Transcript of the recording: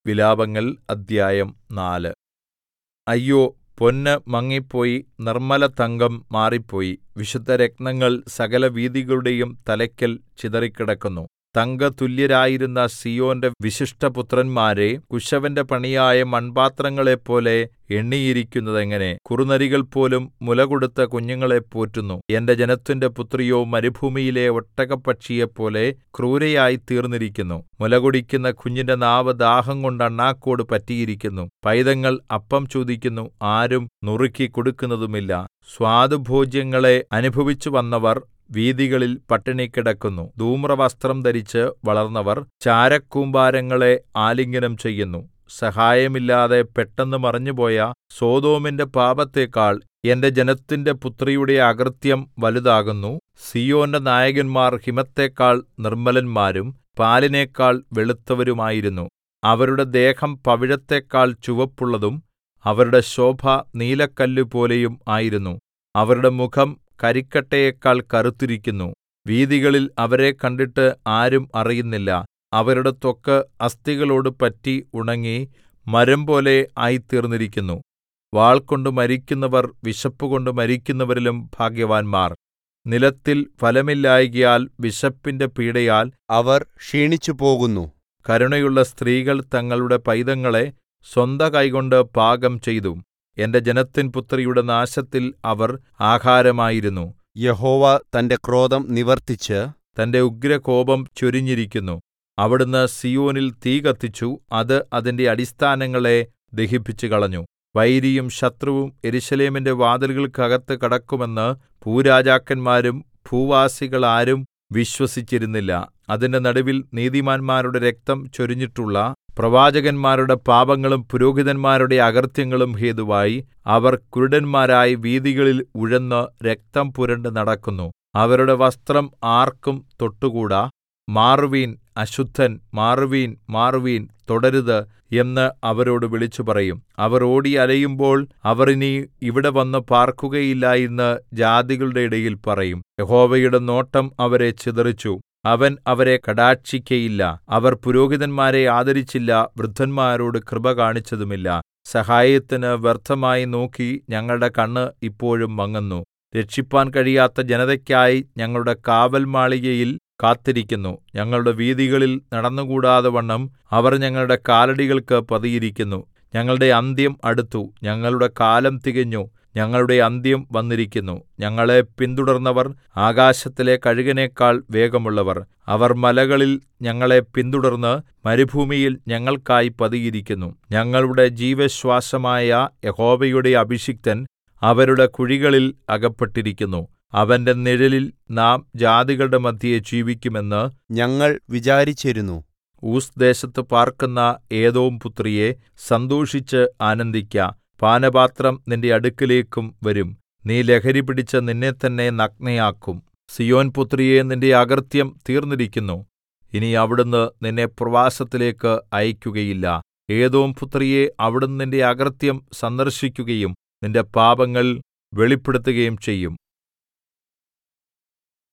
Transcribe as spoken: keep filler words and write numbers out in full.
വിലാപങ്ങൾ അദ്ധ്യായം നാല്. അയ്യോ, പൊന്ന് മങ്ങിപ്പോയി, നിർമ്മലതങ്കം മാറിപ്പോയി, വിശുദ്ധരത്നങ്ങൾ സകലവീഥികളുടെയും തലയ്ക്കൽ ചിതറിക്കിടക്കുന്നു. തങ്കതുല്യരായിരുന്ന സീയോന്റെ വിശിഷ്ടപുത്രന്മാരെ കുശവന്റെ പണിയായ മൺപാത്രങ്ങളെപ്പോലെ എണ്ണിയിരിക്കുന്നതെങ്ങനെ? കുറുനരികൾ പോലും മുലകൊടുത്ത കുഞ്ഞുങ്ങളെ പോറ്റുന്നു. എന്റെ ജനത്തിന്റെ പുത്രിയോ മരുഭൂമിയിലെ ഒട്ടകപ്പക്ഷിയെപ്പോലെ ക്രൂരയായിത്തീർന്നിരിക്കുന്നു. മുലകുടിക്കുന്ന കുഞ്ഞിന്റെ നാവ് ദാഹംകൊണ്ട് അണ്ണാക്കോട് പറ്റിയിരിക്കുന്നു. പൈതങ്ങൾ അപ്പം ചോദിക്കുന്നു, ആരും നുറുക്കിക്കൊടുക്കുന്നതുമില്ല. സ്വാദുഭോജ്യങ്ങളെ അനുഭവിച്ചുവന്നവർ വീഥികളിൽ പട്ടിണി കിടക്കുന്നു. ധൂമ്രവസ്ത്രം ധരിച്ച് വളർന്നവർ ചാരക്കൂമ്പാരങ്ങളെ ആലിംഗനം ചെയ്യുന്നു. സഹായമില്ലാതെ പെട്ടെന്ന് മറിഞ്ഞുപോയ സൊദോമിന്റെ പാപത്തേക്കാൾ എന്റെ ജനത്തിന്റെ പുത്രിയുടെ അകൃത്യം വലുതാകുന്നു. സീയോന്റെ നായകന്മാർ ഹിമത്തെക്കാൾ നിർമ്മലന്മാരും പാലിനേക്കാൾ വെളുത്തവരുമായിരുന്നു. അവരുടെ ദേഹം പവിഴത്തെക്കാൾ ചുവപ്പുള്ളതും അവരുടെ ശോഭ നീലക്കല്ലുപോലെയും ആയിരുന്നു. അവരുടെ മുഖം കരിക്കട്ടയേക്കാൾ കറുത്തിരിക്കുന്നു. വീഥികളിൽ അവരെ കണ്ടിട്ട് ആരും അറിയുന്നില്ല. അവരുടെ ത്വക്ക് അസ്ഥികളോട് പറ്റി ഉണങ്ങി മരംപോലെ ആയിത്തീർന്നിരിക്കുന്നു. വാൾകൊണ്ട് മരിക്കുന്നവർ വിശപ്പുകൊണ്ട് മരിക്കുന്നവരിലും ഭാഗ്യവാന്മാർ. നിലത്തിൽ ഫലമില്ലായ്കയാൽ വിശപ്പിന്റെ പീഡയാൽ അവർ ക്ഷീണിച്ചുപോകുന്നു. കരുണയുള്ള സ്ത്രീകൾ തങ്ങളുടെ പൈതങ്ങളെ സ്വന്ത കൈകൊണ്ട് പാകം ചെയ്തു. എന്റെ ജനത്തിൻ പുത്രിയുടെ നാശത്തിൽ അവർ ആഹാരമായിരുന്നു. യഹോവ തന്റെ ക്രോധം നിവർത്തിച്ച് തന്റെ ഉഗ്രകോപം ചൊരിഞ്ഞിരിക്കുന്നു. അവിടുന്ന് സീയോനിൽ തീ കത്തിച്ചു, അത് അതിന്റെ അടിസ്ഥാനങ്ങളെ ദഹിപ്പിച്ചുകളഞ്ഞു. വൈരിയും ശത്രുവും യെരൂശലേമിന്റെ വാതിലുകൾക്കകത്ത് കടക്കുമെന്ന് ഭൂരാജാക്കന്മാരും ഭൂവാസികളാരും വിശ്വസിച്ചിരുന്നില്ല. അതിന്റെ നടുവിൽ നീതിമാന്മാരുടെ രക്തം ചൊരിഞ്ഞിട്ടുള്ള പ്രവാചകന്മാരുടെ പാപങ്ങളും പുരോഹിതന്മാരുടെ അകൃത്യങ്ങളും ഹേതുവായി അവർ കുരുടന്മാരായി വീഥികളിൽ ഉഴന്ന് രക്തം പുരണ്ട് നടക്കുന്നു. അവരുടെ വസ്ത്രം ആർക്കും തൊട്ടുകൂടാ. മാറുവീൻ, അശുദ്ധൻ, മാറുവീൻ, മാറുവീൻ, തൊടരുത് എന്ന് അവരോട് വിളിച്ചുപറയും. അവർ ഓടി അലയുമ്പോൾ അവർ ഇനി ഇവിടെ വന്ന് പാർക്കുകയില്ല എന്ന് ജാതികളുടെ ഇടയിൽ പറയും. യഹോവയുടെ നോട്ടം അവരെ ചിതറിച്ചു, അവൻ അവരെ കടാക്ഷിക്കയില്ല. അവർ പുരോഹിതന്മാരെ ആദരിച്ചില്ല, വൃദ്ധന്മാരോട് കൃപ കാണിച്ചതുമില്ല. സഹായത്തിന് വ്യർത്ഥമായി നോക്കി ഞങ്ങളുടെ കണ്ണ് ഇപ്പോഴും മങ്ങുന്നു. രക്ഷിപ്പാൻ കഴിയാത്ത ജനതയ്ക്കായി ഞങ്ങളുടെ കാവൽമാളികയിൽ കാത്തിരിക്കുന്നു. ഞങ്ങളുടെ വീഥികളിൽ നടന്നുകൂടാതവണ്ണം അവർ ഞങ്ങളുടെ കാലടികൾക്ക് പതിയിരിക്കുന്നു. ഞങ്ങളുടെ അന്ത്യം അടുത്തു, ഞങ്ങളുടെ കാലം തികഞ്ഞു, ഞങ്ങളുടെ അന്ത്യം വന്നിരിക്കുന്നു. ഞങ്ങളെ പിന്തുടർന്നവർ ആകാശത്തിലെ കഴുകനേക്കാൾ വേഗമുള്ളവർ. അവർ മലകളിൽ ഞങ്ങളെ പിന്തുടർന്ന് മരുഭൂമിയിൽ ഞങ്ങൾക്കായി പതിയിരിക്കുന്നു. ഞങ്ങളുടെ ജീവശ്വാസമായ യഹോവയുടെ അഭിഷിക്തൻ അവരുടെ കുഴികളിൽ അകപ്പെട്ടിരിക്കുന്നു. അവന്റെ നിഴലിൽ നാം ജാതികളുടെ മദ്ധ്യേ ജീവിക്കുമെന്ന് ഞങ്ങൾ വിചാരിച്ചിരുന്നു. ഊസ് ദേശത്ത് പാർക്കുന്ന ഏദോം പുത്രിയെ, സന്തോഷിച്ച് ആനന്ദിക്ക. പാനപാത്രം നിന്റെ അടുക്കലേക്കും വരും. നീ ലഹരി പിടിച്ച് നിന്നെത്തന്നെ നഗ്നയാക്കും. സീയോൻ പുത്രിയെ, നിന്റെ അകൃത്യം തീർന്നിരിക്കുന്നു. ഇനി അവിടുന്ന് നിന്നെ പ്രവാസത്തിലേക്ക് അയക്കുകയില്ല. ഏദോം പുത്രിയെ, അവിടുന്ന് നിന്റെ അകൃത്യം സന്ദർശിക്കുകയും നിന്റെ പാപങ്ങൾ വെളിപ്പെടുത്തുകയും ചെയ്യും.